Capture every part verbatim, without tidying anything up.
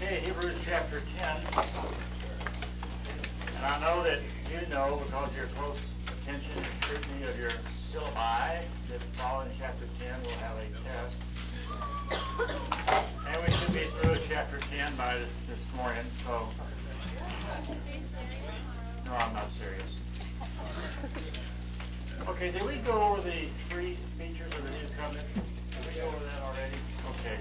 Okay, Hebrews chapter ten. And I know that you know, because of your close attention and scrutiny of your syllabi, that following chapter ten we'll have a test. And we should be through chapter ten by this, this morning, so... No, I'm not serious. Okay, did we go over the three features of the new covenant? Did we go over that already? Okay.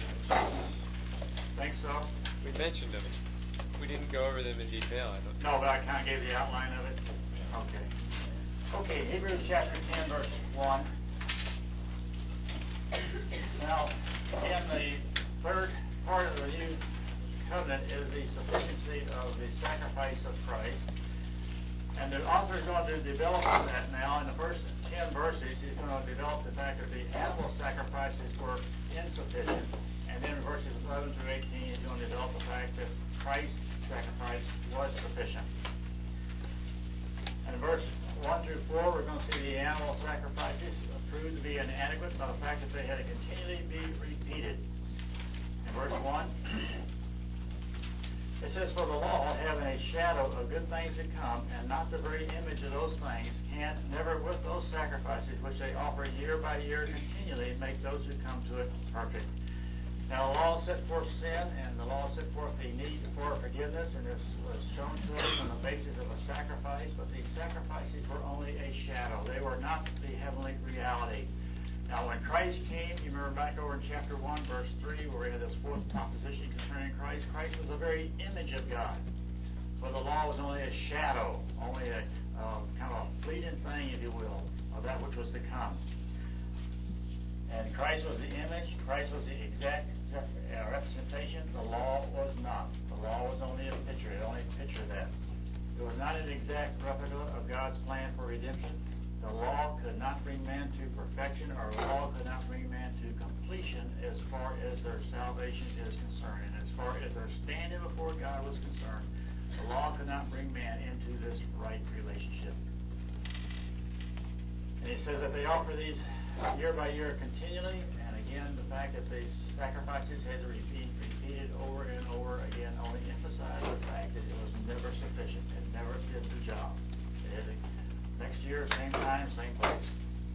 Think so? We mentioned them. We didn't go over them in detail, I don't think. No, but I kind of gave the outline of it. Okay. Okay, Hebrews chapter ten, verse one. Now, in the third part of the new covenant is the sufficiency of the sacrifice of Christ. And the author is going to develop that now. In the first ten verses, he's going to develop the fact that the animal sacrifices were insufficient. And then in verses eleven through eighteen, he's going to develop the fact that Christ's sacrifice was sufficient. And in verse one through four, we're going to see the animal sacrifices proved to be inadequate by the fact that they had to continually be repeated. In verse one, it says, "For the law, having a shadow of good things to come, and not the very image of those things, can never with those sacrifices which they offer year by year continually make those who come to it perfect." Now, the law set forth sin, and the law set forth the need for forgiveness, and this was shown to us on the basis of a sacrifice, but these sacrifices were only a shadow. They were not the heavenly reality. Now, when Christ came, you remember back over in chapter one, verse three, where we had this fourth proposition concerning Christ. Christ was the very image of God. But the law was only a shadow, only a uh, kind of a fleeting thing, if you will, of that which was to come. And Christ was the image. Christ was the exact uh, representation. The law was not. The law was only a picture. It only pictured that. It was not an exact replica of God's plan for redemption. The law could not bring man to perfection, or the law could not bring man to completion as far as their salvation is concerned. And as far as their standing before God was concerned, the law could not bring man into this right relationship. And he says that they offer these year by year continually, and again, the fact that these sacrifices had to repeat, repeated over and over again only emphasized the fact that it was never sufficient. It never did the job. It had to, next year, same time, same place.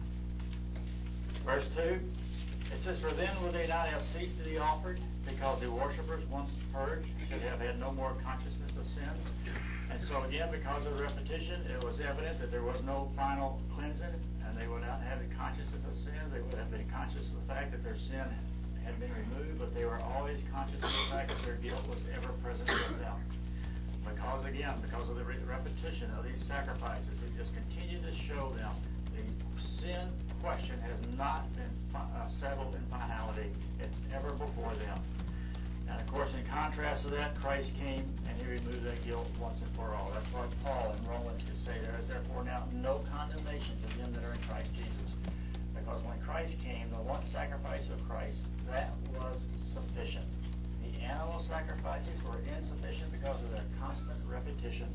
Verse two, it says, "For then would they not have ceased to be offered, because the worshippers, once purged, should have had no more consciousness of sins." And so again, because of the repetition, it was evident that there was no final cleansing, and they would not have the consciousness of sin. They would have been conscious of the fact that their sin had been removed, but they were always conscious of the fact that their guilt was ever present with them. Because again, because of the re- repetition of these sacrifices, it just continued to show them the sin question has not been uh, settled in finality. It's ever before them. And of course, in contrast to that, Christ came and he removed that guilt once and for all. That's why Paul in Romans could say, "There is therefore now no condemnation to them that are in Christ Jesus." Because when Christ came, the one sacrifice of Christ, that was sufficient. The animal sacrifices were insufficient because of their constant repetition.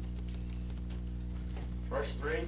Verse three,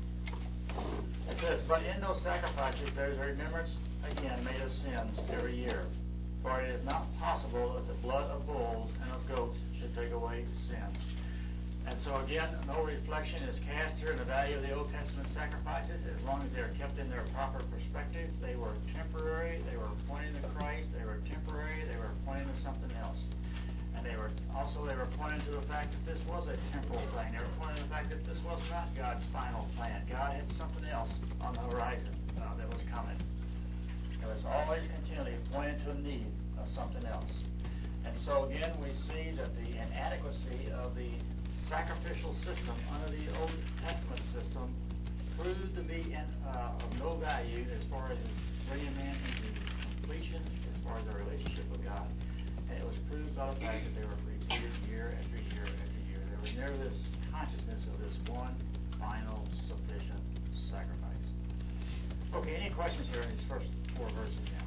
it says, "But in those sacrifices there is a remembrance again made of sins every year. For it is not possible that the blood of bulls and of goats should take away sin." And so again, no reflection is cast here in the value of the Old Testament sacrifices, as long as they are kept in their proper perspective. They were temporary, they were pointing to Christ, they were temporary, they were pointing to something else. And they were also they were pointing to the fact that this was a temporal thing. They were pointing to the fact that this was not God's final plan. God had something else on the horizon uh, that was coming. It was always continually pointing to a need of something else. And so again, we see that the inadequacy of the sacrificial system under the Old Testament system proved to be in, uh, of no value as far as bringing man into completion, as far as their relationship with God. And it was proved by the fact that they were repeated year after year after year. There was never this consciousness of this one final sufficient sacrifice. Okay, any questions here in these first four verses now?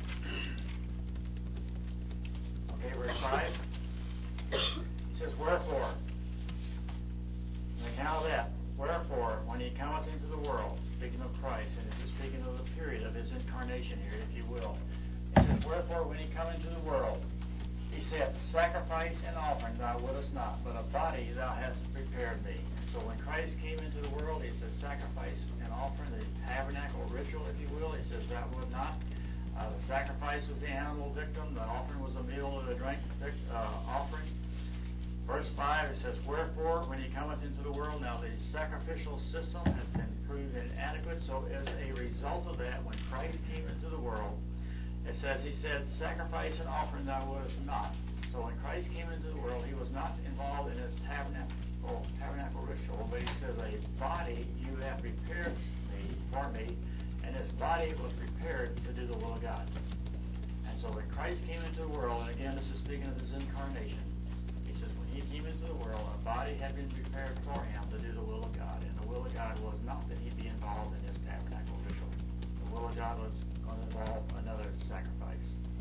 Okay, verse five. It says, "Wherefore," on account of that, "wherefore, when he cometh into the world," speaking of Christ, and this is speaking of the period of his incarnation here, if you will. It says, "Wherefore, when he come into the world, he said, sacrifice and offering thou wouldest not, but a body thou hast prepared me. So when Christ came into the world, he says, sacrifice and offering, the tabernacle ritual, if you will, he says, thou would not. Uh, the sacrifice was the animal victim, the offering was a meal or a drink uh, offering. Verse five, it says, wherefore, when he cometh into the world, now the sacrificial system has been proved inadequate, so as a result of that, when Christ came into the world, it says, he said, sacrifice and offering thou wouldest not. So when Christ came into the world, he was not involved in his tabernacle, tabernacle ritual, but he says, a body you have prepared me, for me, and this body was prepared to do the will of God. And so when Christ came into the world, and again, this is speaking of his incarnation, he says, when he came into the world, a body had been prepared for him to do the will of God. And the will of God was not that he be involved in his tabernacle ritual. The will of God was going to involve another sacrifice.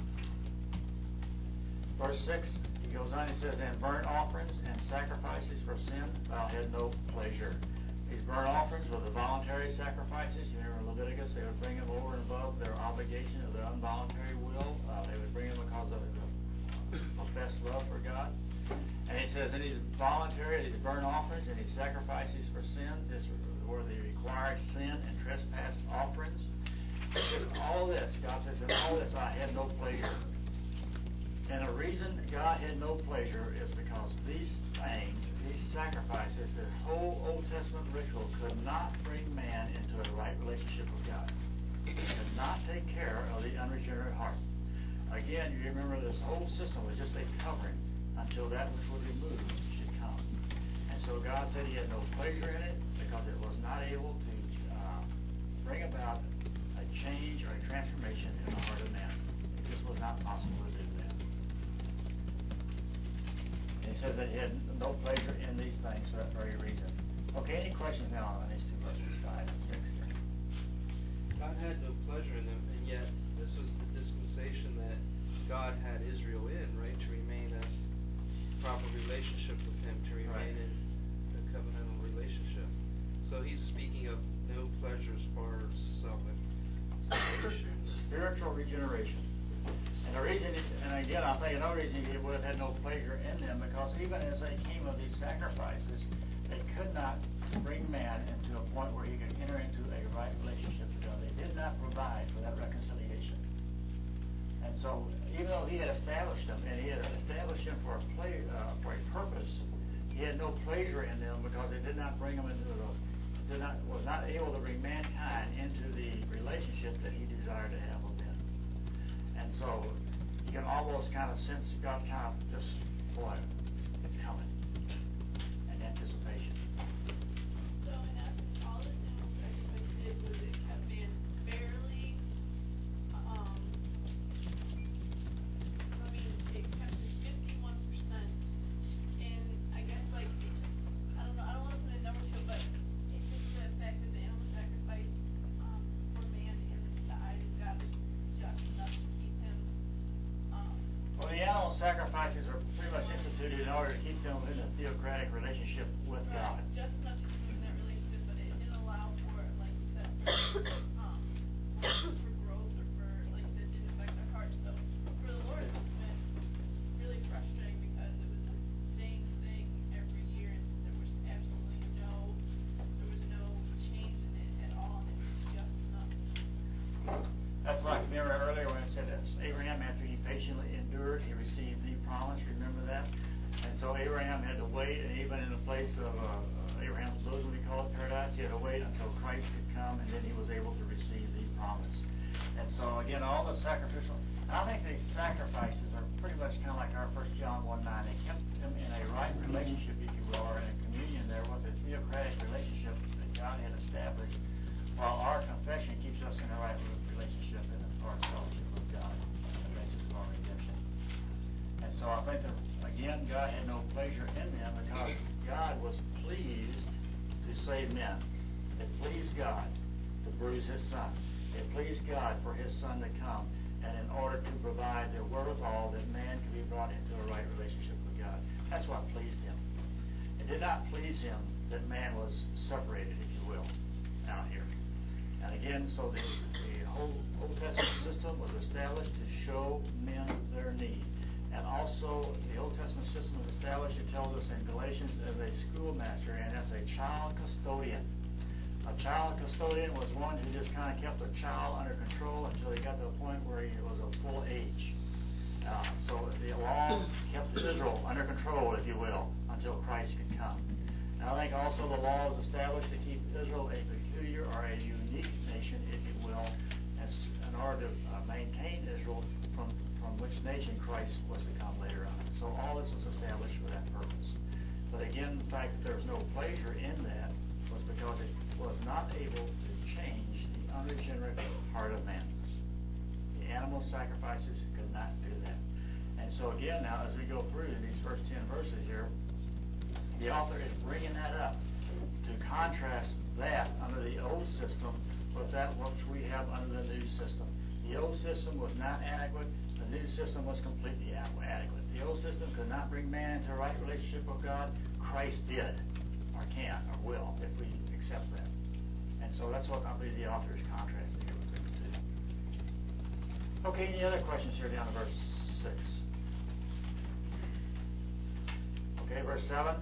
Verse six, he goes on, he says, and burnt offerings and sacrifices for sin thou had no pleasure. These burnt offerings were the voluntary sacrifices. You remember in Leviticus, they would bring them over and above their obligation of their involuntary will. Uh, they would bring them because of the professed love for God. And he says, in these voluntary, these burnt offerings and these sacrifices for sin, this were the required sin and trespass offerings. In all this, God says, in all this I had no pleasure. And the reason God had no pleasure is because these things, these sacrifices, this whole Old Testament ritual could not bring man into a right relationship with God. It could not take care of the unregenerate heart. Again, you remember this whole system was just a covering until that which was removed should come. And so God said he had no pleasure in it because it was not able to uh, bring about a change or a transformation in the heart of man. It just was not possible to do that. And he says that he had no pleasure in these things for that very reason. Okay, any questions now on these two verses, five and six? God had no pleasure in them, and yet this was the dispensation that God had Israel in, right, to remain in proper relationship with him, to remain Right. in a covenantal relationship. So he's speaking of no pleasure as far as salvation. Spiritual regeneration. And the reason, and again, I think another reason he would have had no pleasure in them, because even as they came of these sacrifices, they could not bring man into a point where he could enter into a right relationship with God. They did not provide for that reconciliation. And so, even though he had established them, and he had established them for a play, uh, for a purpose, he had no pleasure in them because they did not bring them into the, did not was not able to bring mankind into the relationship that he desired to have with them. And so, you can almost kind of sense God kind of just, boy, it's coming, in anticipation. So in essence, all the single sacrifice did was it kept man barely, um, I mean, it kept it fifty-one percent, and I guess like, it just, I don't know, I don't wanna put a number to it, but it's just the fact that the animal sacrifice, um, for man in the eyes of God was just enough to keep him, um. Well, the animal sacrifices are pretty much instituted in order to keep them in a theocratic relationship with God. Right, just enough to keep him in that relationship, but it didn't allow for, like you said, for, um, for growth or for, like you said, it didn't affect their heart. So for the Lord, it's been really frustrating because it was the same thing every year, and there was absolutely no, there was no change in it at all, and it was just enough. That's like, remember earlier when it said that Abraham, after he patiently endured, he received the promise. Remember that? And so Abraham had to wait, and even in the place of uh, Abraham's bosom, we call it paradise, he had to wait until Christ could come, and then he was able to receive the promise. And so again, all the sacrificial, I think these sacrifices are pretty much kind of like our First John one nine. They kept them in a right relationship, if you will, or in a communion there with a theocratic relationship that God had established, while our confession keeps us in a right relationship in our fellowship with God, the basis of our redemption. And so I think that, again, God had no pleasure in them because God was pleased to save men. It pleased God to bruise his son. It pleased God for his son to come, and in order to provide the wherewithal that man could be brought into a right relationship with God. That's what pleased him. It did not please him that man was separated, if you will, out here. And again, so the, the whole Old Testament system was established to show men their need. And also, the Old Testament system was established, it tells us in Galatians, as a schoolmaster and as a child custodian. A child custodian was one who just kind of kept a child under control until he got to a point where he was of full age. Uh, so the law kept Israel under control, if you will, until Christ could come. And I think also the law was established to keep Israel a peculiar or a unique nation, if you will, as, in order to uh, maintain Israel from, from which nation Christ was to come later on. So all this was established for that purpose. But again, the fact that there was no pleasure in that was because it was not able to change the unregenerate heart of man. The animal sacrifices could not do that. And so again now, as we go through these first ten verses here, the author is bringing that up to contrast that under the old system with that which we have under the new system. The old system was not adequate. The new system was completely adequate. The old system could not bring man into a right relationship with God. Christ did, or can, or will, if we accept that. And so that's what I believe the author is contrasting here with the two. Okay, any other questions here down to verse six? Okay, verse seven.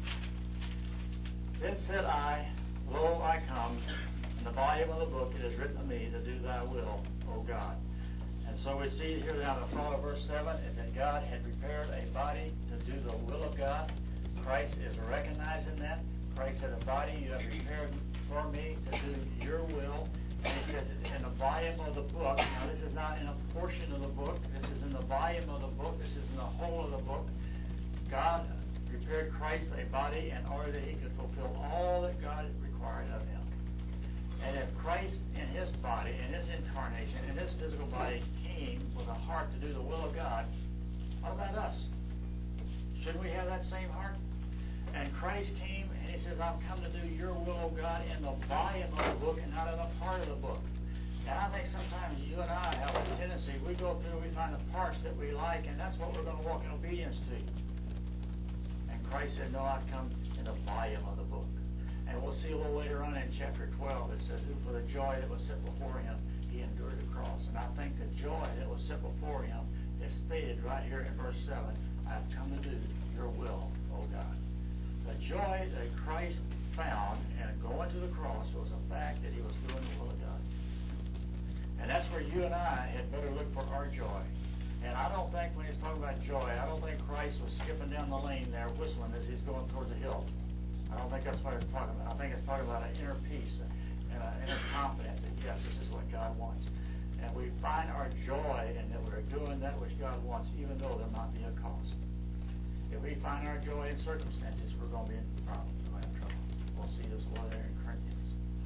Then said I, Lo, I come. In the volume of the book it is written of me to do thy will, O God. And so we see here down the front of verse seven is that God had prepared a body to do the will of God. Christ is recognizing that. Christ said, a body you have prepared for me to do your will. And he says in the volume of the book. Now this is not in a portion of the book. This is in the volume of the book. This is in the whole of the book. God prepared Christ a body in order that he could fulfill all that God required of him. And if Christ in his body, in his incarnation, in his physical body came with a heart to do the will of God, what about us? Shouldn't we have that same heart? And Christ came and he says, I've come to do your will, O God, in the volume of the book and not in a part of the book. And I think sometimes you and I have a tendency, we go through, we find the parts that we like, and that's what we're going to walk in obedience to. And Christ said, no, I've come in the volume of the book. And we'll see a little later on in chapter twelve, it says, who for the joy that was set before him, he endured the cross. And I think the joy that was set before him is stated right here in verse seven, I have come to do your will, O God. The joy that Christ found in going to the cross was the fact that he was doing the will of God. And that's where you and I had better look for our joy. And I don't think when he's talking about joy, I don't think Christ was skipping down the lane there whistling as he's going towards the hill. I don't think that's what it's talking about. I think it's talking about an inner peace and an inner confidence that, yes, this is what God wants. And we find our joy in that we're doing that which God wants, even though there might be a cost. If we find our joy in circumstances, we're going to be in problems. We're going to have trouble. We'll see this a little there in Corinthians.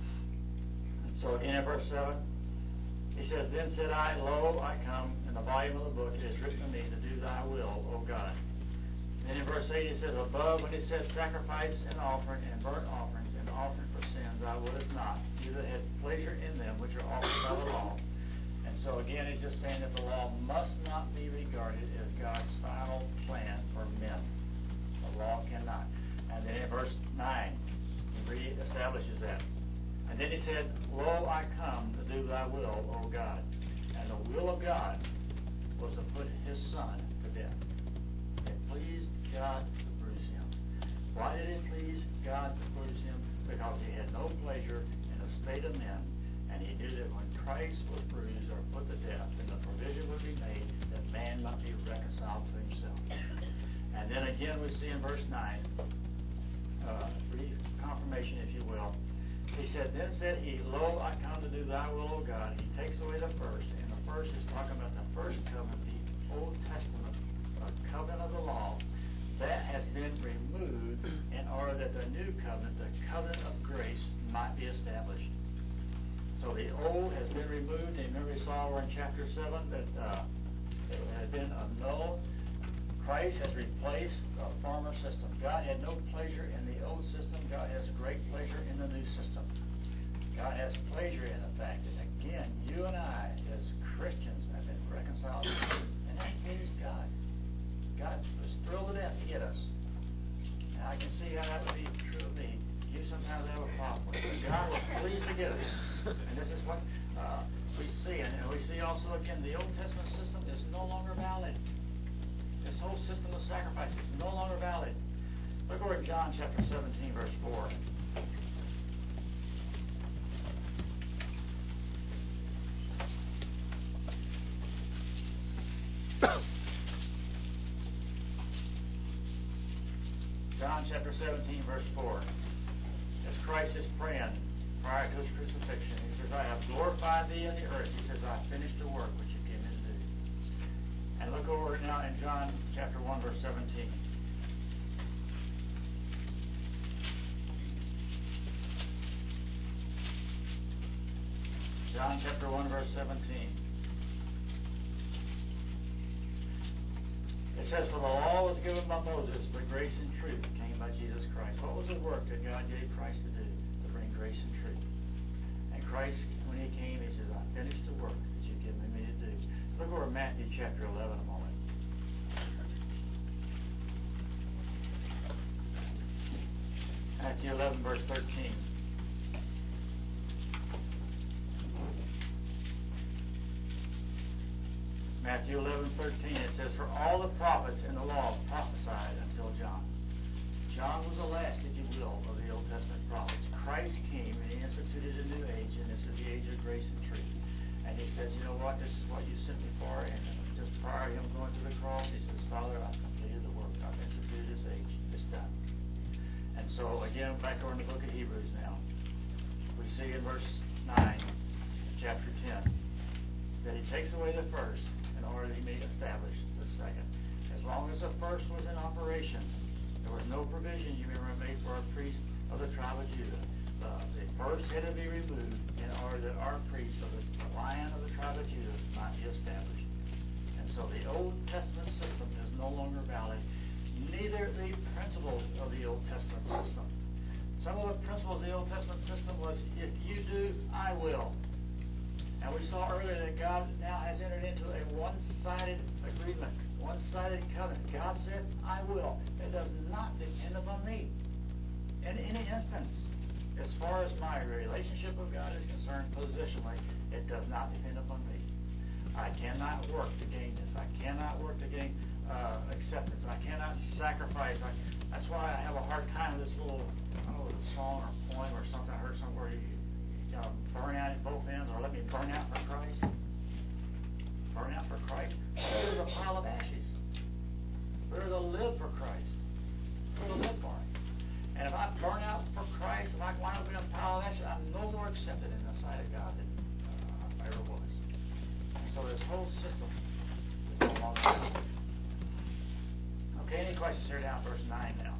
And so again in verse seven, he says, Then said I, Lo, I come. In the volume of the book it is written to me to do thy will, O God. Then in verse eight it says, Above, when it says sacrifice and offering and burnt offerings and offering for sins, I wouldest not. You that had pleasure in them which are offered by the law. And so again, he's just saying that the law must not be regarded as God's final plan for men. The law cannot. And then in verse nine, he re-establishes that. And then he said, Lo, I come to do thy will, O God. And the will of God was to put his son to death. It pleased God to bruise him. Why did it please God to bruise him? Because he had no pleasure in the state of men, and he knew that when Christ was bruised or put to death, then the provision would be made that man might be reconciled to himself. And then again we see in verse nine, uh, brief confirmation, if you will. He said, Then said he, Lo, I come to do thy will, O God. He takes away the first, and the first is talking about the first covenant, the Old Testament uh, covenant of the law. That has been removed in order that the new covenant, the covenant of grace, might be established. So the old has been removed. And remember we saw over in chapter seven that uh, it had been annulled. Christ has replaced the former system. God had no pleasure in the old system. God has great pleasure in the new system. God has pleasure in the fact that, again, you and I, as Christians, have been reconciled to him. And that pleased God. God was thrilled to death to get us. And I can see how that would be true of me. You sometimes have a problem with it. But God was pleased to get us. And this is what uh, we see. And we see also, again, the Old Testament system is no longer valid. This whole system of sacrifice is no longer valid. Look over at John chapter seventeen, verse four. John chapter seventeen, verse four. As Christ is praying prior to his crucifixion, he says, I have glorified thee in the earth. He says, I have finished the work which you gave me to do. And look over now in John chapter one, verse seventeen. John chapter one, verse seventeen. It says, for the law was given by Moses, but grace and truth came by Jesus Christ. What was the work that God gave Christ to do? To bring grace and truth. And Christ, when he came, he says, I finished the work that you've given me to do. Look over Matthew chapter eleven a moment. Matthew eleven, verse thirteen. Matthew eleven, thirteen, it says, for all the prophets in the law prophesied until John. John was the last, if you will, of the Old Testament prophets. Christ came and he instituted a new age, and this is the age of grace and truth. And he says, you know what, this is what you sent me for. And just prior to him going to the cross, he says, Father, I've completed the work. I've instituted this age. It's done. And so, again, back over in the book of Hebrews now. We see in verse nine, chapter ten, that he takes away the first in order that he may establish the second. As long as the first was in operation, there was no provision, you remember, made for a priest of the tribe of Judah. The, the first had to be removed in order that our priest of the, the lion of the tribe of Judah might be established. And so the Old Testament system is no longer valid, neither the principles of the Old Testament system. Some of the principles of the Old Testament system was, if you do, I will. And we saw earlier that God now has entered into a one-sided agreement, one-sided covenant. God said, I will. It does not depend upon me. In any instance, as far as my relationship with God is concerned, positionally, it does not depend upon me. I cannot work to gain this. I cannot work to gain uh, acceptance. I cannot sacrifice. I, that's why I have a hard time with this little, I don't know, song or poem or something I heard somewhere. You, you know, burn out at both ends, or let me burn out for Christ. Burn out for Christ. We're a pile of ashes. We're to live for Christ. We're to live for Him. And if I burn out for Christ, if I wind up in a pile of ashes, I'm no more accepted in the sight of God than uh, I ever was. And so this whole system is no longer valid. Okay, any questions here down verse nine now?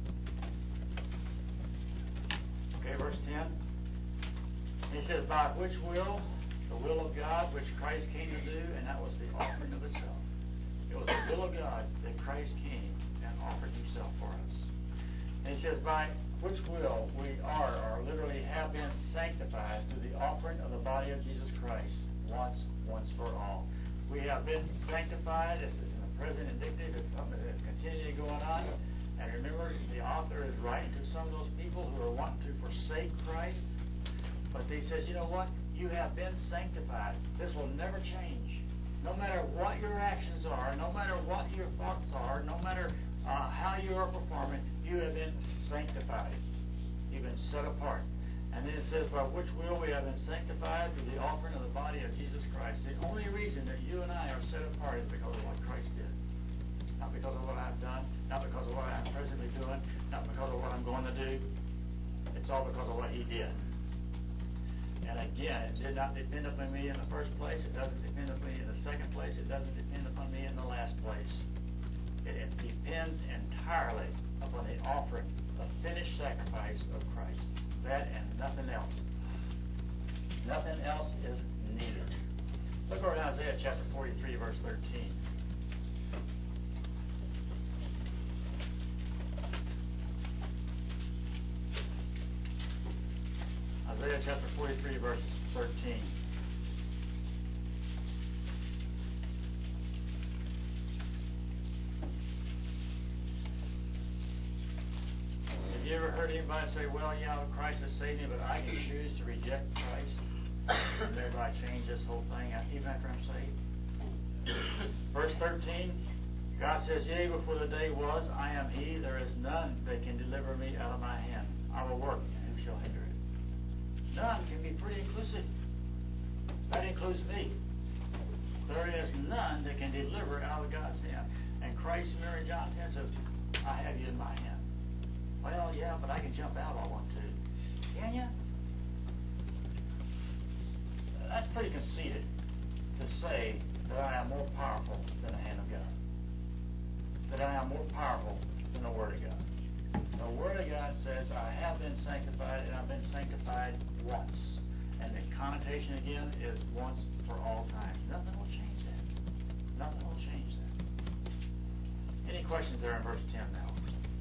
Okay, verse ten. He says, by which will, the will of God, which Christ came to do, and that was the offering of Himself. It was the will of God that Christ came and offered Himself for us. And he says, by which will we are, or literally have been sanctified through the offering of the body of Jesus Christ, once, once for all. We have been sanctified. This is in the present indicative. It's something that's continually going on. And remember, the author is writing to some of those people who are wanting to forsake Christ. But he says, you know what? You have been sanctified. This will never change. No matter what your actions are, no matter what your thoughts are, no matter uh, how you are performing, you have been sanctified. You've been set apart. And then it says, by which will we have been sanctified through the offering of the body of Jesus Christ. The only reason that you and I are set apart is because of what Christ did. Not because of what I've done, not because of what I'm presently doing, not because of what I'm going to do. It's all because of what He did. And again, it did not depend upon me in the first place. It doesn't depend upon me in the second place. It doesn't depend upon me in the last place. It, it depends entirely upon the offering, the finished sacrifice of Christ. That and nothing else. Nothing else is needed. Look over in Isaiah chapter forty-three, verse thirteen. Isaiah chapter forty-three, verse thirteen. Have you ever heard anybody say, well, yeah, Christ has saved me, but I can choose to reject Christ and thereby change this whole thing even after I'm saved? Verse thirteen, God says, yea, before the day was, I am He. There is none that can deliver me out of my hand. I will work, and who shall hinder it? None can be pretty inclusive. That includes me. There is none that can deliver out of God's hand. And Christ, Mary, John ten says, I have you in my hand. Well, yeah, but I can jump out if I want to. Can you? That's pretty conceited to say that I am more powerful than the hand of God. That I am more powerful than the Word of God. The Word of God says, I have been sanctified, and I've been sanctified once. And the connotation again is once for all time. Nothing will change that. Nothing will change that. Any questions there in verse ten now?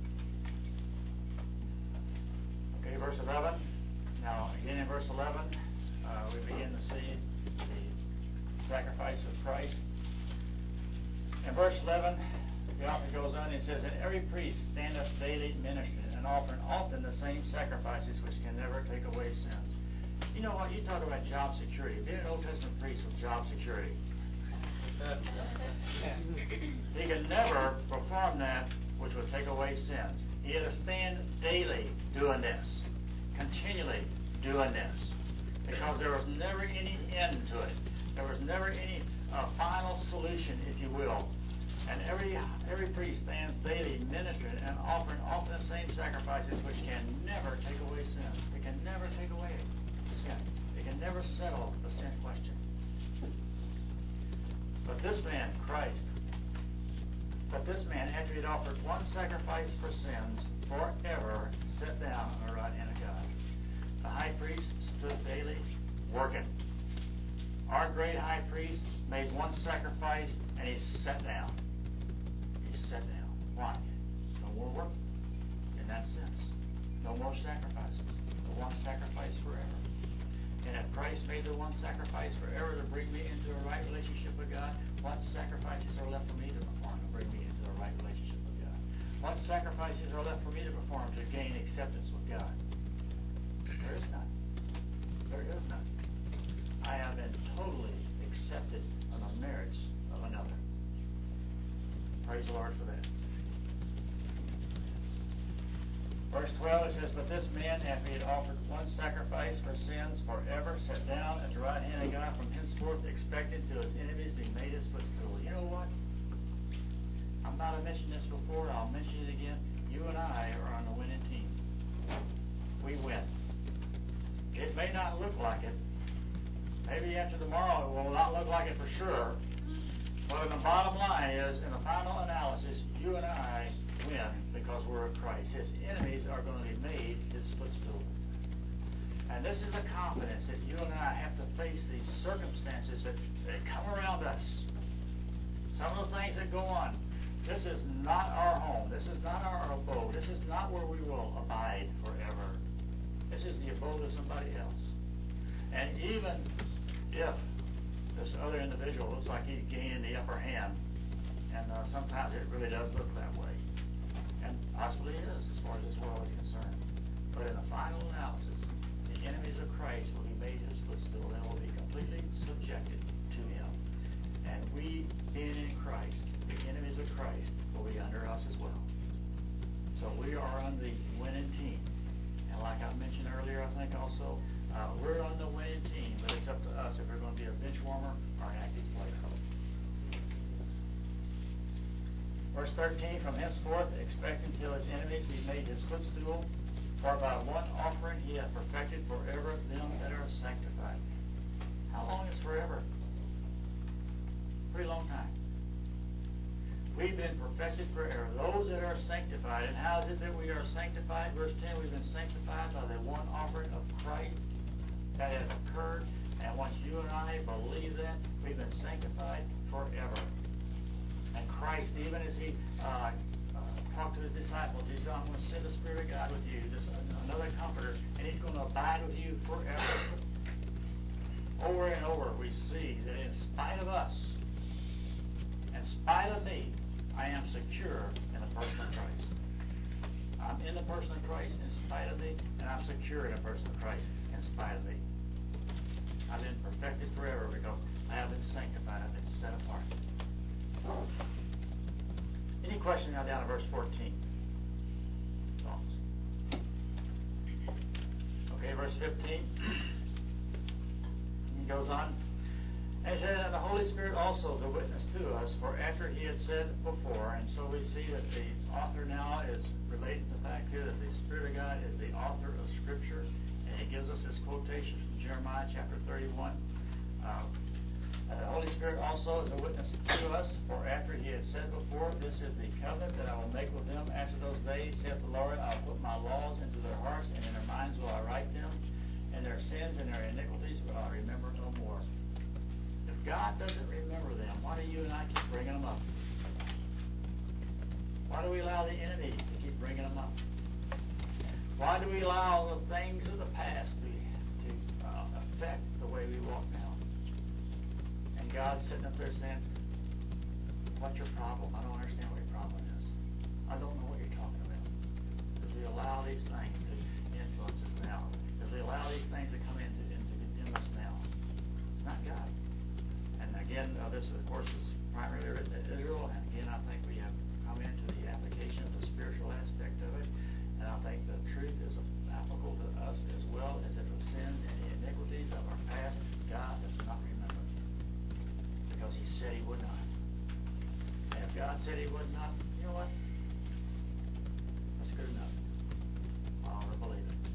Okay, verse eleven. Now, again in verse eleven, uh, we begin to see the sacrifice of Christ. In verse eleven, the author goes on and says, and every priest standeth daily ministering and offering often the same sacrifices which can never take away sins. You know what? You talk about job security. Being an Old Testament priest with job security. He could never perform that which would take away sins. He had to stand daily doing this, continually doing this, because there was never any end to it. There was never any uh, final solution, if you will. And every every priest stands daily ministering and offering often the same sacrifices which can never take away sins. It can never take away sin. It can never settle the sin question. But this man, Christ, but this man, after he had offered one sacrifice for sins, forever sat down on the right hand of God. The high priest stood daily working. Our great high priest made one sacrifice and he sat down. He sat down. Why? No more work in that sense. No more sacrifices. The one sacrifice forever. And if Christ made the one sacrifice forever to bring me into a right relationship with God, what sacrifices are left for me to perform to bring me into a right relationship with God? What sacrifices are left for me to perform to gain acceptance with God? There is none. There is none. I have been totally accepted on the merits of another. Praise the Lord for that. Verse twelve, it says, but this man, after he had offered one sacrifice for sins forever, sat down at the right hand of God, from henceforth expecting till his enemies be made his footstool. You know what? I might have mentioned this before, I'll mention it again. You and I are on the winning team. We win. It may not look like it. Maybe after tomorrow it will not look like it for sure. But the bottom line is, in the final analysis, you and I win because we're of Christ. His enemies are going to be made his footstool. And this is a confidence that you and I have to face these circumstances that, that come around us. Some of the things that go on. This is not our home. This is not our abode. This is not where we will abide forever. This is the abode of somebody else. And even if this other individual looks like he's gaining the upper hand, and uh, sometimes it really does look that way, and possibly it is as far as this world is concerned. But in the final analysis, the enemies of Christ will be made his footstool and will be completely subjected to him. And we, being in Christ, the enemies of Christ will be under us as well. So we are on the winning team. And like I mentioned earlier, I think also, uh, we're on the winning team, but it's up to us if we're going to be a bench warmer or an active player. Verse thirteen, from henceforth, expecting till his enemies be made his footstool, for by one offering he hath perfected forever them that are sanctified. How long is forever? Pretty long time. We've been perfected forever. Those that are sanctified. And how is it that we are sanctified? Verse ten, we've been sanctified by the one offering of Christ that has occurred. And once you and I believe that, we've been sanctified forever. And Christ, even as he uh, uh, talked to his disciples, he said, I'm going to send the Spirit of God with you, this, another comforter, and he's going to abide with you forever. Over and over we see that in spite of us, in spite of me, I am secure in the person of Christ. I'm in the person of Christ in spite of me, and I'm secure in the person of Christ in spite of me. I've been perfected forever because I have been sanctified. I've been set apart. Any question now down to verse fourteen? Thoughts? Okay, verse fifteen. He goes on. And he said, and the Holy Spirit also is a witness to us, for after he had said before, and so we see that the author now is relating to the fact here that the Spirit of God is the author of Scripture, and he gives us this quotation from Jeremiah chapter thirty-one. Uh, and the Holy Spirit also is a witness to us, for after he had said before, this is the covenant that I will make with them after those days, saith the Lord, I will put my laws into their hearts, and in their minds will I write them, and their sins and their iniquities will I remember no more. If God doesn't remember them, why do you and I keep bringing them up? Why do we allow the enemy to keep bringing them up? Why do we allow the things of the past to, to uh, affect the way we walk now? And God's sitting up there saying, what's your problem? I don't understand what your problem is. I don't know what you're talking about. Because we allow these things to influence us now. Because we allow these things to come in to, and to condemn us now. It's not God. And again, uh, this, of course, is primarily written to Israel. And again, I think we have come into the application of the spiritual aspect of it. And I think the truth is applicable to us as well as if the sins and the iniquities of our past, God does not remember. Because he said he would not. And if God said he would not, you know what? That's good enough. I ought to believe it.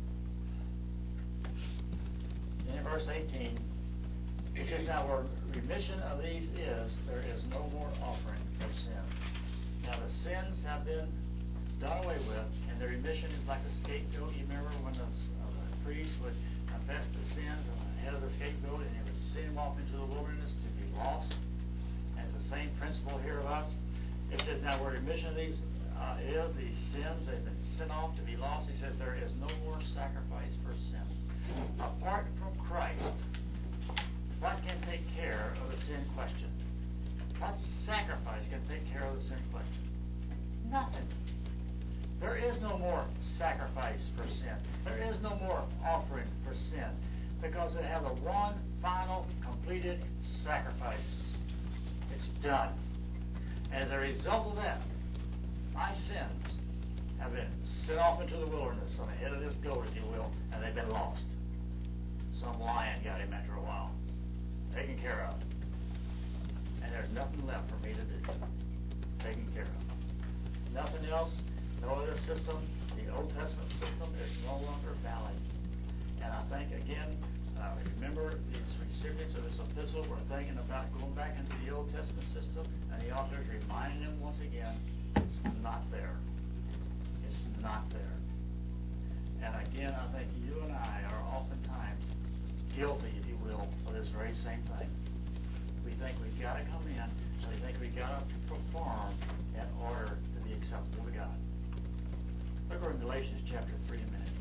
Then in verse eighteen, it says, now where remission of these is, there is no more offering for sin. Now the sins have been done away with, and the remission is like a scapegoat. You remember when the, uh, the priest would confess the sins on the head of the scapegoat, and he would send him off into the wilderness to be lost. And it's the same principle here of us. It says, now where remission of these uh, is, these sins have been sent off to be lost. He says, there is no more sacrifice for sin. Apart from Christ, what can take care of the sin question? What sacrifice can take care of the sin question? Nothing. There is no more sacrifice for sin. There is no more offering for sin. Because they have a one final completed sacrifice. It's done. And as a result of that, my sins have been sent off into the wilderness on the head of this goat, if you will, and they've been lost. Some lion got him after a while. Taken care of. And there's nothing left for me to do. Taken care of. Nothing else, no other system. The Old Testament system is no longer valid. And I think, again, uh, remember these recipients of this epistle were thinking about going back into the Old Testament system, and the author is reminding them once again, it's not there. It's not there. And again, I think you and I are oftentimes guilty, if you will, of this very same thing. We think we've got to come in, and we think we've got to perform in order to be acceptable to God. Look over in Galatians chapter three a minute.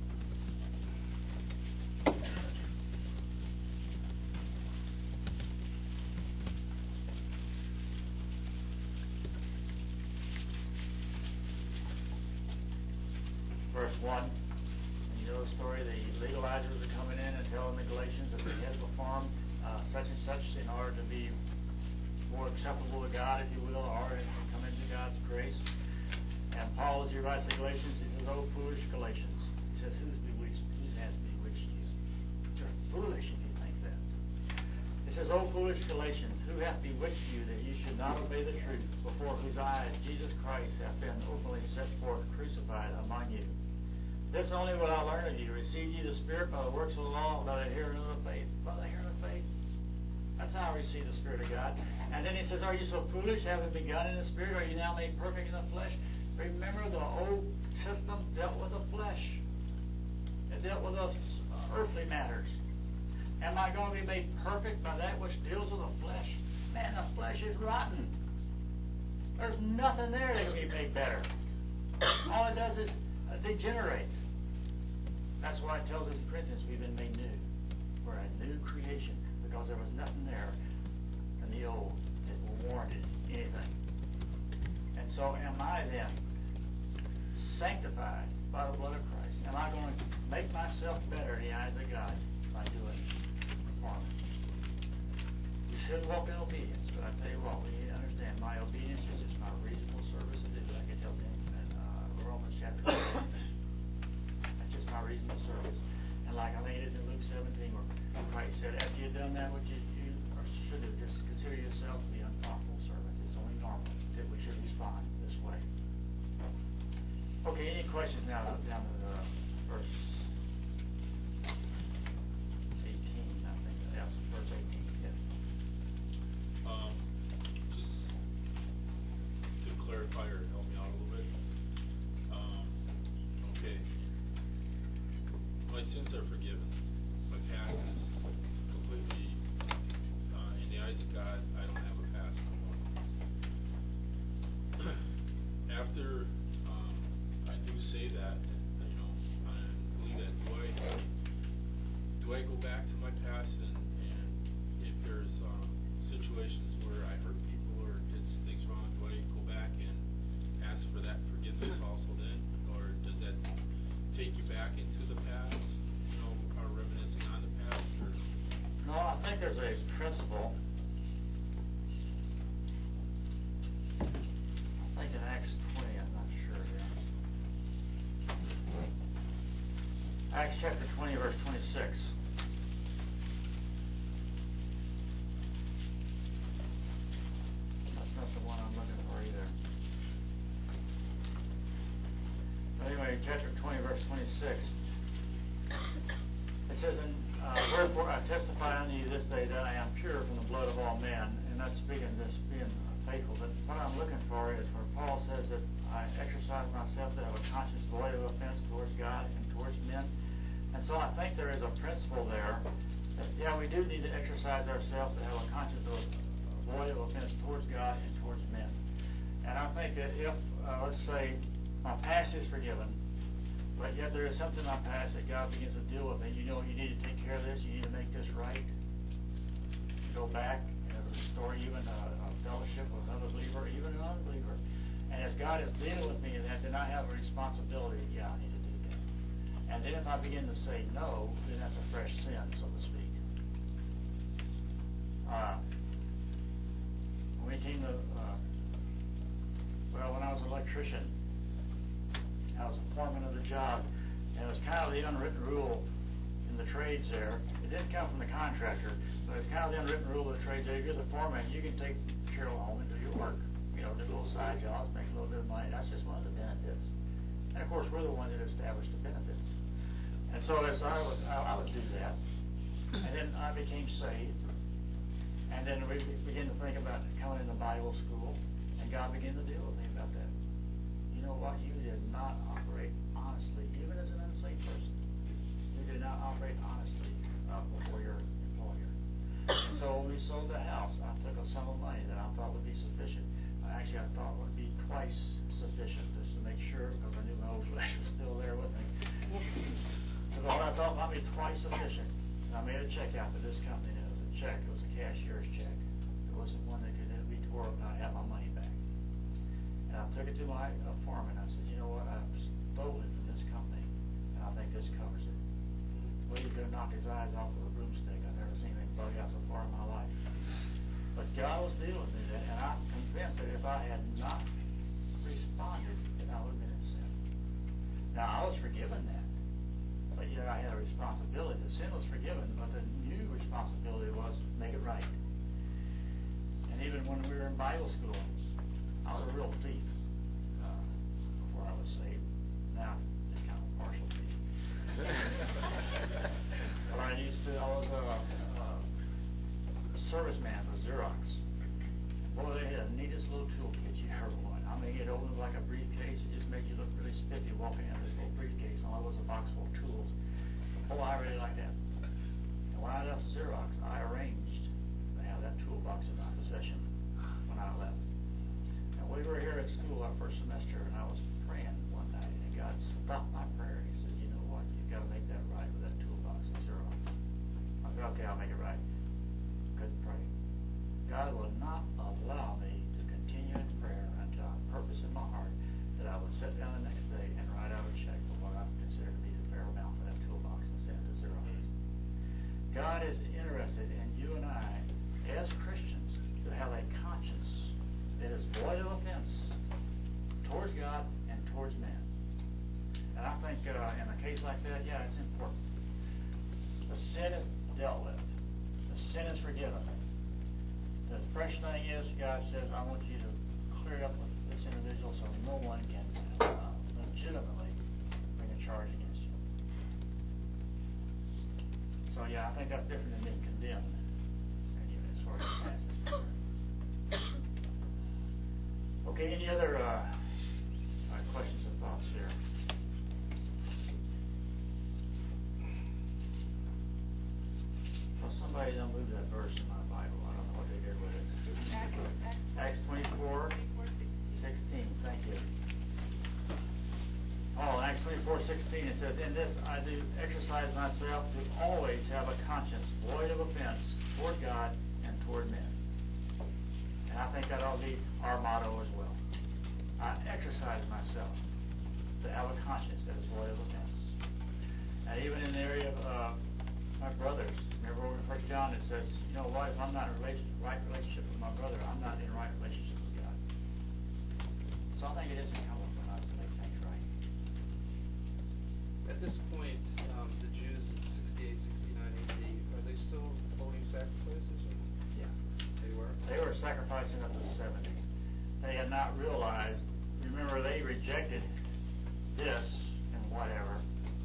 Verse one. You know the story, the legalizers are coming in and telling the Galatians that they had to perform uh, such and such in order to be more acceptable to God, if you will, or to come into God's grace. And Paul, as he writes to Galatians, he says, oh, foolish Galatians. He says, who's bewitched? Who has bewitched you? You're foolish if you think that. He says, oh, foolish Galatians, who hath bewitched you that you should not obey the truth, before whose eyes Jesus Christ hath been openly set forth crucified among you? This only will I learn of you. Receive ye the Spirit by the works of the law, by the hearing of the faith. By the hearing of faith. That's how I receive the Spirit of God. And then he says, are you so foolish, having begun in the Spirit, are you now made perfect in the flesh? Remember, the old system dealt with the flesh. It dealt with the earthly matters. Am I going to be made perfect by that which deals with the flesh? Man, the flesh is rotten. There's nothing there that can be made better. All it does is uh, degenerate. That's why it tells us in Corinthians we've been made new. We're a new creation, because there was nothing there in the old that warranted anything. And so am I then sanctified by the blood of Christ? Am I going to make myself better in the eyes of God by doing performance? You should walk in obedience, but I tell you what, we need to understand my obedience is just my reasonable that which you, you or should do, just consider yourself to be unprofitable servants. It's only normal that we should respond this way. Okay, any questions now down to the verse eighteen, I think, yes, verse eighteen, yes. Um, just to clarify or help me out a little bit. Um, okay. My sins are forgiven. My past is completely, uh, in the eyes of God, I don't have a past no more. After, um, I do say that, you know, I believe that, do I, do I go back to my past and, and if there's, um, situations where I hurt people or did some things wrong, do I go back and ask for that forgiveness also then? Or does that take you back into the past, you know, or reminiscing on the past, or? No, I think there's a principle. I think in Acts twenty, I'm not sure here. Acts chapter twenty, verse twenty-six. That's not the one I'm looking for either. But anyway, chapter twenty, verse twenty-six. It says, in, uh, wherefore I testify unto you this day that I am pure from the blood of all men. And that's speaking of this being faithful. But what I'm looking for is where Paul says that I exercise myself to have a conscience void of offense towards God and towards men. And so I think there is a principle there that, yeah, we do need to exercise ourselves to have a conscience of, void of offense towards God and towards men. And I think that if, uh, let's say, my past is forgiven, but yet there is something in my past that God begins to deal with, and you know you need to take care of this, you need to make this right. Go back and restore even a, a fellowship with another believer, even an unbeliever. And as God is dealing with me in that, then I have a responsibility, yeah, I need to do that. And then if I begin to say no, then that's a fresh sin, so to speak. Uh, when we came to, uh, well, when I was an electrician, I was a foreman of the job, and it was kind of the unwritten rule in the trades there. It didn't come from the contractor, but it's kind of the unwritten rule of the trades there. If you're the foreman, you can take material home and do your work. You know, do little side jobs, make a little bit of money. That's just one of the benefits. And of course, we're the ones that established the benefits. And so as I was, I, I would do that. And then I became saved. And then we began to think about coming into Bible school, and God began to deal with me about that. You know what? You did not operate honestly, even as an unsaved person. You did not operate honestly uh, before your employer. And so when we sold the house, I took a sum of money that I thought would be sufficient. Actually, I thought would be twice sufficient, just to make sure, because I knew my old flesh was still there with me. So what I thought might be twice sufficient. And I made a check out to this company. It was a check. It was a cashier's check. It wasn't one that could be tore up and I had my money back. And I took it to my uh, foreman. I said, you know what, I've stolen it from this company, and I think this covers it. Well, he could have knocked his eyes off with a broomstick. I've never seen anybody out so far in my life. But God was dealing with me then, and I'm convinced that if I had not responded, then I would have been in sin. Now, I was forgiven that, but yet I had a responsibility. The sin was forgiven, but the new responsibility was to make it right. And even when we were in Bible school, I was a real thief uh, before I was saved. Now, just kind of a partial thief. But I used to, I was a, a serviceman for Xerox. Boy, they had the neatest little toolkit you ever want. I mean, it opened like a briefcase. It just made you look really spiffy walking into this little briefcase. And all it was a box full of tools. Oh, I really liked that. And when I left Xerox, I arranged to have that toolbox in my possession when I left. We were here at school our first semester, and I was praying one night, and God stopped my prayer. He said, you know what, you've got to make that right with that toolbox of Xerox. I said, okay, I'll make it right. Couldn't pray. God will not allow me to continue in prayer until I purpose in my heart that I would sit down the next day and write out a check for what I consider to be the fair amount for that toolbox and send it to Xerox. God is interested in you and I, as Christians, to have a conscience that is void of offense towards God and towards man. And I think uh, in a case like that, yeah, it's important. The sin is dealt with. The the sin is forgiven. The fresh thing is, God says, I want you to clear up with this individual so no one can uh, legitimately bring a charge against you. So yeah, I think that's different than being condemned, anyway, as far as the past is concerned. Okay, any other uh, uh, questions or thoughts here? Well, somebody done moved that verse in my Bible. I don't know what they did with it. Acts twenty-four, sixteen. Thank you. Oh, in Acts twenty-four, sixteen, it says, "In this I do exercise myself to always have a conscience void of offense toward God and toward men." And I think that ought to be our motto as well. I exercise myself to have a conscience that is void of offense. And even in the area of uh, my brothers, remember in First John it says, you know what, if I'm not in a relation, right relationship with my brother, I'm not in right relationship with God. So I think it is incumbent on us to make things right. At this point, um, the Jews in sixty-eight, sixty-nine A D, are they still holding sacrifices? Or? Yeah. They were? They were sacrificing up to seventy. They had not realized, remember they rejected this and whatever.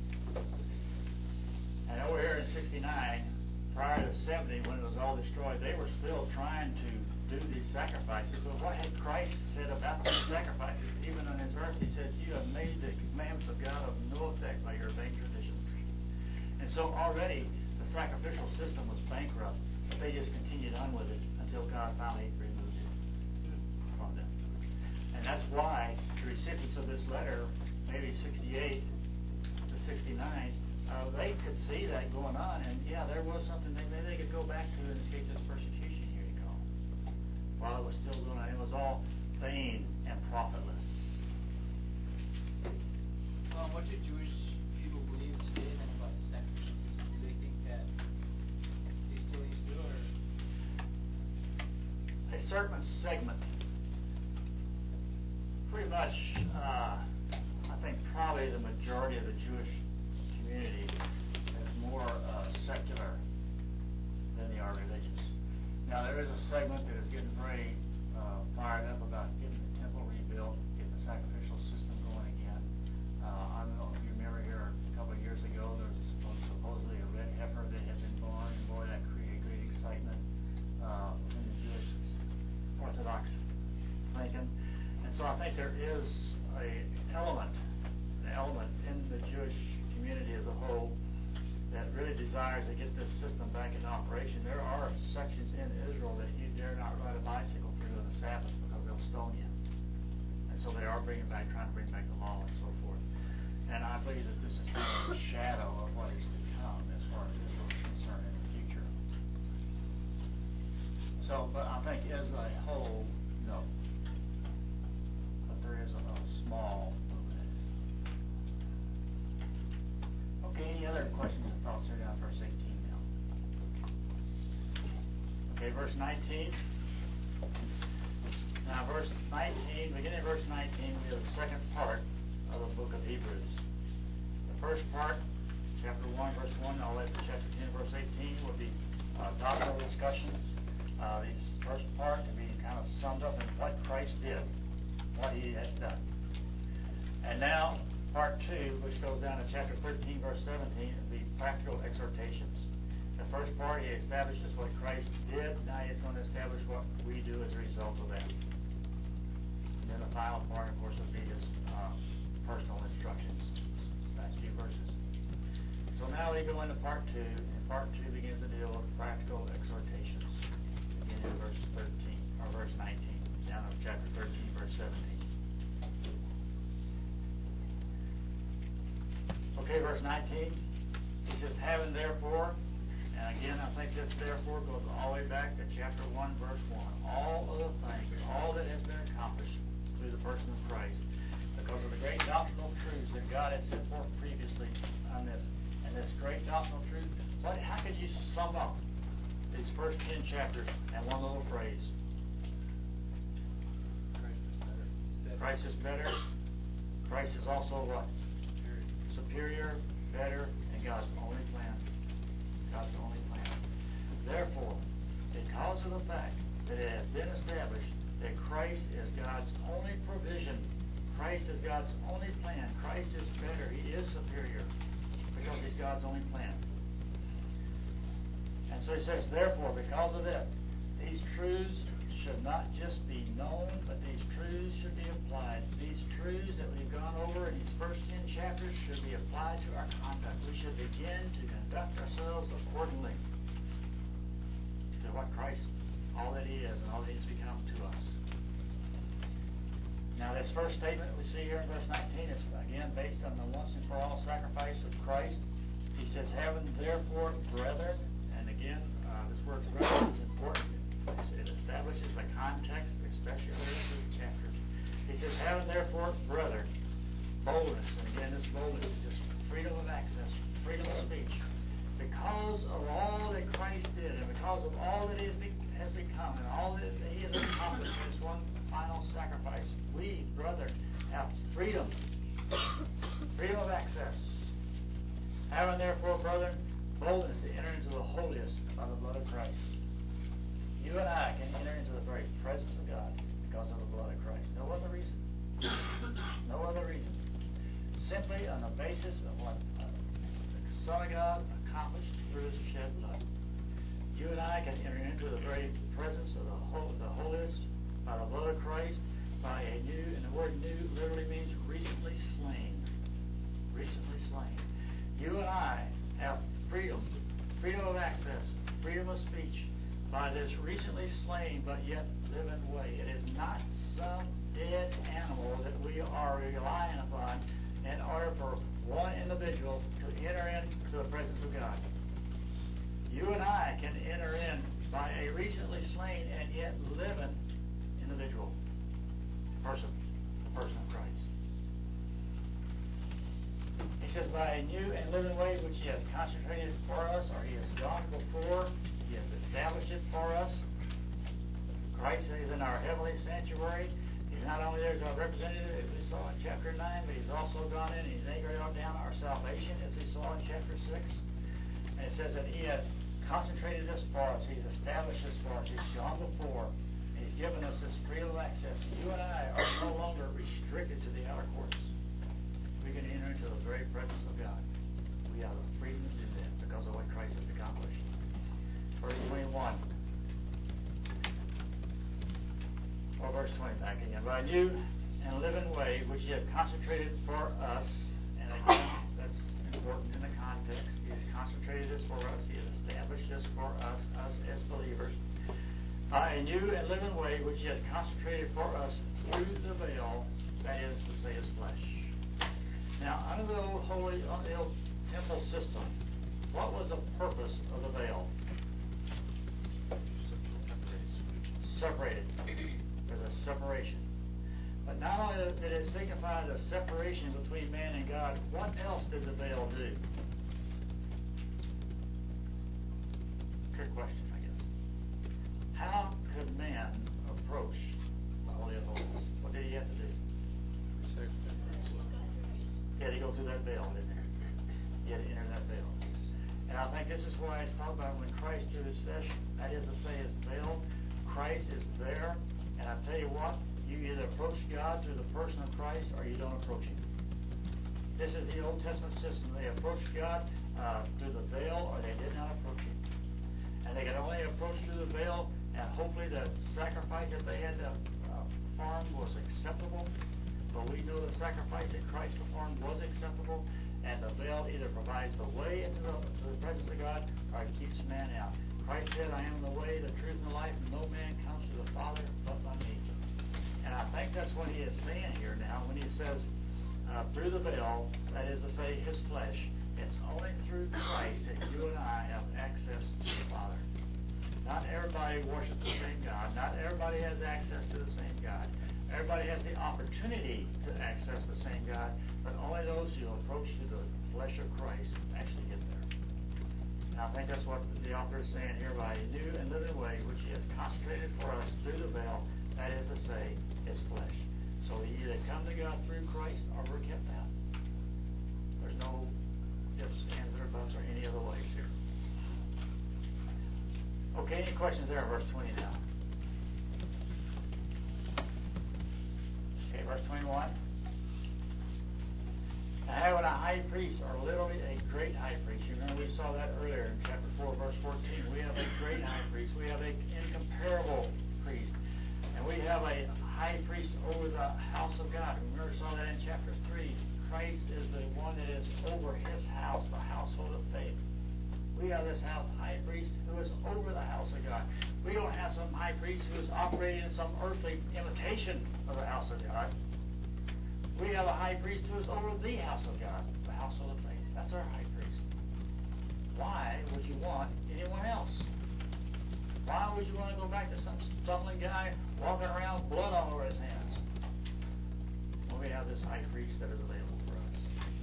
And over here in sixty-nine, prior to seventy, when it was all destroyed, they were still trying to do these sacrifices. But what had Christ said about these sacrifices? Even on his earth, he said, "You have made the commandments of God of no effect by your vain traditions." And so already the sacrificial system was bankrupt, but they just continued on with it until God finally removed it from them. And that's why the recipients of this letter, maybe sixty-eight to sixty-nine, Uh, they could see that going on, and yeah, there was something they, maybe they could go back to and escape this persecution here you go. While it was still going on, it was all vain and profitless. Well, what do Jewish people believe today then about the sacrificial system? Do they think that they still used to, or? A certain segment, pretty much, uh, I think probably the majority of the Jewish community is more uh, secular than they are religious. Now there is a segment that is getting very uh, fired up about getting the temple rebuilt, getting the sacrificial system going again. Uh, I don't know if you remember here a couple of years ago, there was supposed, supposedly a red heifer that had been born, and boy, that created great excitement uh, within the Jewish Orthodox thinking. And so I think there is a element, an element in the Jewish community as a whole that really desires to get this system back in operation. There are sections in Israel that you dare not ride a bicycle through on the Sabbath because they'll stone you. And so they are bringing back, trying to bring back the law and so forth. And I believe that this is kind of a shadow of what is to come as far as Israel is concerned in the future. So, but I think as a whole, no. But there is a, a small movement. Okay, any other questions or thoughts here down verse eighteen now? Okay, verse nineteen. Now verse nineteen, beginning of verse nineteen, we have the second part of the book of Hebrews. The first part, chapter one, verse one, all the way to chapter ten, verse eighteen, will be uh, doctrinal discussions. Uh, this first part can be kind of summed up in what Christ did, what he has done. And now, part two, which goes down to chapter thirteen, verse seventeen, will be practical exhortations. The first part, he establishes what Christ did. Now he's going to establish what we do as a result of that. And then the final part, of course, will be his uh, personal instructions. Last few verses. So now we go into part two, and part two begins to deal with practical exhortations. Beginning in verse thirteen, or verse nineteen, down to chapter thirteen, verse seventeen. Okay, verse nineteen, he says, having therefore, and again I think this therefore goes all the way back to chapter one, verse one. All of the things, all that has been accomplished through the person of Christ, because of the great doctrinal truths that God had set forth previously on this. And this great doctrinal truth, what, how could you sum up these first ten chapters in one little phrase? Christ is better. Christ is better. Christ is also what? Superior, better, and God's only plan. God's only plan. Therefore, because of the fact that it has been established that Christ is God's only provision, Christ is God's only plan, Christ is better, He is superior, because He's God's only plan. And so He says, therefore, because of that, these truths should not just be known, but these truths should be applied. These truths that we've gone over in these first ten chapters should be applied to our conduct. We should begin to conduct ourselves accordingly to what Christ, all that He is and all that He's become to us. Now, this first statement we see here in verse nineteen is, again, based on the once and for all sacrifice of Christ. He says, having therefore, brethren, and again, uh, this word brethren is important. It establishes the context, especially in the rest of the chapters. He says, having therefore, brethren, boldness, and again, this boldness is just freedom of access, freedom of speech. Because of all that Christ did, and because of all that He has become, and all that He has accomplished in His one final sacrifice, we, brethren, have freedom, freedom of access. Having therefore, brethren, boldness to enter into the holiest by the blood of Christ. You and I can enter into the very presence of God because of the blood of Christ. No other reason. No other reason. Simply on the basis of what uh, the Son of God accomplished through His shed blood. You and I can enter into the very presence of the, hol- the holiest by the blood of Christ, by a new, and the word new literally means recently slain. Recently slain. You and I have freedom, freedom of access, freedom of speech, by this recently slain but yet living way. It is not some dead animal that we are relying upon in order for one individual to enter into the presence of God. You and I can enter in by a recently slain and yet living individual, person, the person of Christ. He says, by a new and living way which He has consecrated for us, or He has gone before, He has established it for us. Christ is in our heavenly sanctuary. He's not only there as our representative, as we saw in chapter nine, but He's also gone in and He's anchored down our salvation, as we saw in chapter six. And it says that He has consecrated this for us. He's established this for us. He's gone before. And He's given us this freedom of access. You and I are no longer restricted to the outer courts. We can enter into the very presence of God. We have the freedom to do that because of what Christ has accomplished. Verse twenty-one. Or verse twenty back again. By a new and living way which He has consecrated for us. And again, that's important in the context. He has consecrated this for us. He has established this for us, us as believers. By a new and living way which He has consecrated for us through the veil, that is to say, His flesh. Now, under the old holy, under the old temple system, what was the purpose of the veil? Separated. There's a separation. But not only did it signify the separation between man and God, what else did the veil do? Good question, I guess. How could man approach the Holy of Holies? What did he have to do? He had to go through that veil, didn't he? He had to enter that veil. And I think this is why it's talked about when Christ through His flesh, that is to say, His veil, Christ is there. And I tell you what, you either approach God through the person of Christ or you don't approach Him. This is the Old Testament system. They approached God uh, through the veil or they did not approach Him. And they could only approach through the veil, and hopefully the sacrifice that they had to uh, perform was acceptable. But we know the sacrifice that Christ performed was acceptable, and the veil either provides the way into the, to the presence of God or it keeps man out. Christ said, I am the way, the truth, and the life, and no man comes to the Father but by me. And I think that's what He is saying here now when He says, uh, through the veil, that is to say, His flesh, it's only through Christ that you and I have access to the Father. Not everybody worships the same God. Not everybody has access to the same God. Everybody has the opportunity to access the same God, but only those who approach to the flesh of Christ actually get there. And I think that's what the author is saying here, by a new and living way which He has consecrated for us through the veil, that is to say, His flesh. So we either come to God through Christ or we're kept out. There's no ifs, ands, or buts, or any other ways here. Okay, any questions there in verse twenty now? Okay, verse twenty-one. Now, having a high priest, or literally a great high priest. You remember we saw that earlier in chapter four, verse fourteen. We have a great high priest. We have an incomparable priest. And we have a high priest over the house of God. Remember we saw that in chapter three. Christ is the one that is over his house, the household of faith. We have this house high priest who is over the house of God. We don't have some high priest who is operating in some earthly imitation of the house of God. We have a high priest who is over the house of God, the household of faith. That's our high priest. Why would you want anyone else? Why would you want to go back to some stumbling guy walking around blood all over his hands? Well, we have this high priest that is available for us.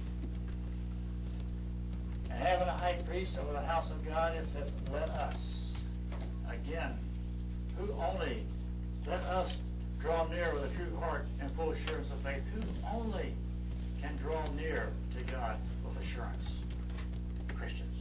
And having a high priest over the house of God, it says, let us. Again, who only? Let us draw near with a true heart and full assurance of faith. Who only can draw near to God with assurance? Christians.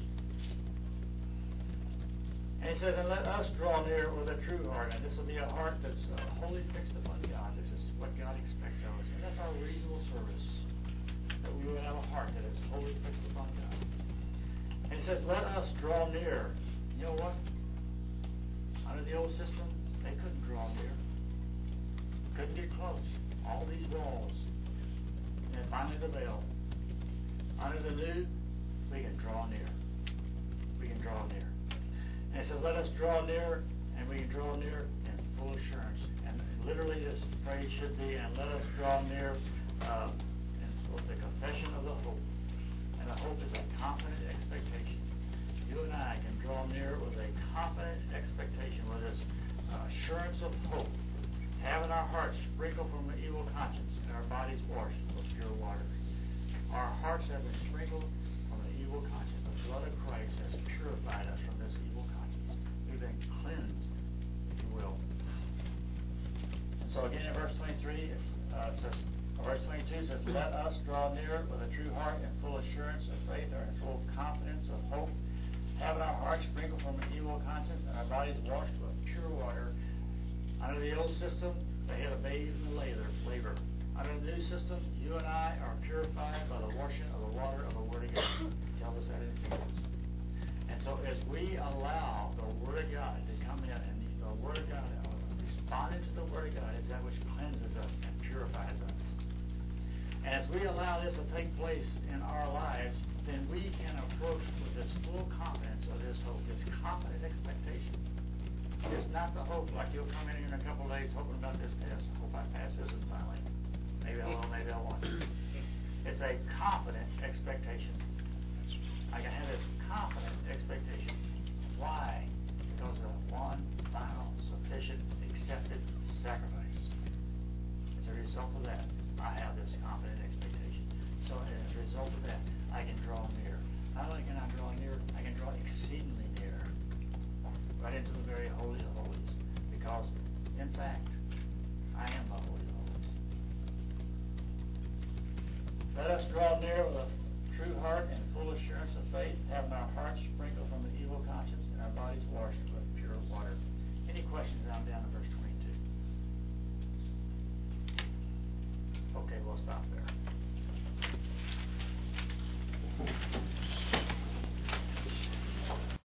And he says, and let us draw near with a true heart. And this will be a heart that's uh, wholly fixed upon God. This is what God expects of us. And that's our reasonable service. That we would have a heart that is wholly fixed upon God. And he says, let us draw near. You know what? Under the old system, they couldn't draw near. Couldn't get close. All these walls. And finally the veil. Under the new, we can draw near. We can draw near. And it says, let us draw near, and we can draw near in full assurance. And literally this phrase should be, and let us draw near uh, in with the confession of the hope. And the hope is a confident expectation. You and I can draw near with a confident expectation, with this uh, assurance of hope. Having our hearts sprinkled from an evil conscience and our bodies washed with pure water. Our hearts have been sprinkled from an evil conscience. The blood of Christ has purified us from this evil conscience. We've been cleansed, if you will. And so again in verse twenty-three, it uh, says, verse twenty-two says, let us draw near with a true heart and full assurance of faith, or in full confidence of hope, having our hearts sprinkled from an evil conscience and our bodies washed with pure water. Under the old system, they had to bathe in the labor. Under the new system, you and I are purified by the washing of the water of the Word of God. It tells us that in Ephesians. And so as we allow the Word of God to come in, and the Word of God, responding to the Word of God, is that which cleanses us and purifies us. And as we allow this to take place in our lives, then we can approach with this full confidence of this hope, this confident expectation. It's not the hope like you'll come in here in a couple of days hoping about this test. Hope I pass this one finally. Maybe I will, maybe I won't. It's a confident expectation. I can have this confident expectation. Why? Because of one final, sufficient, accepted sacrifice. As a result of that, I have this confident expectation. So as a result of that, I can draw near. Not only can I draw near, I can draw exceedingly near. Right into the very holy of holies. Because, in fact, I am the holy of holies. Let us draw near with a true heart and full assurance of faith, having our hearts sprinkled from an evil conscience and our bodies washed with pure water. Any questions? I'm down to verse